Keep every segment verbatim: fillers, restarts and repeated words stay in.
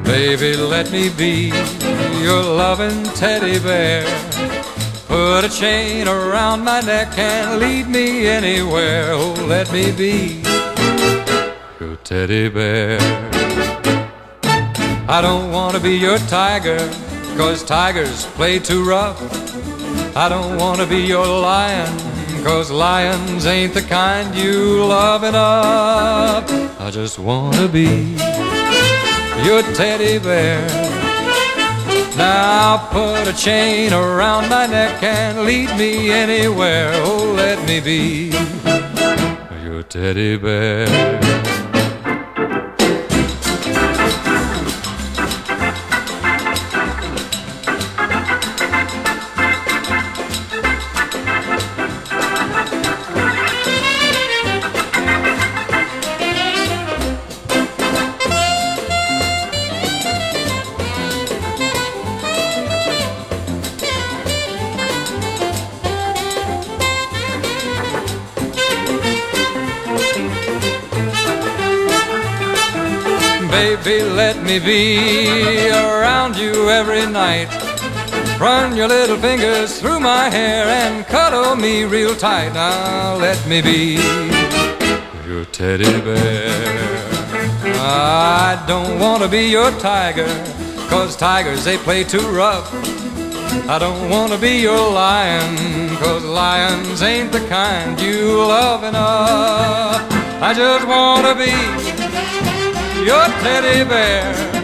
Baby, let me be your loving teddy bear. Put a chain around my neck and lead me anywhere. Oh, let me be your teddy bear. I don't want to be your tiger, 'cause tigers play too rough. I don't want to be your lion, 'cause lions ain't the kind you love enough. I just want to be your teddy bear. Now put a chain around my neck and lead me anywhere. Oh, let me be your teddy bear. Baby, let me be around you every night. Run your little fingers through my hair and cuddle me real tight. Now let me be your teddy bear. I don't want to be your tiger, 'cause tigers, they play too rough. I don't want to be your lion, 'cause lions ain't the kind you love enough. I just want to be your teddy bear.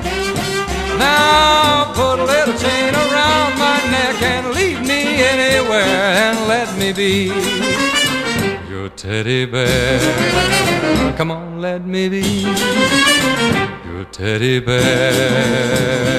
Now put a little chain around my neck and lead me anywhere, and let me be your teddy bear. Come on, let me be your teddy bear.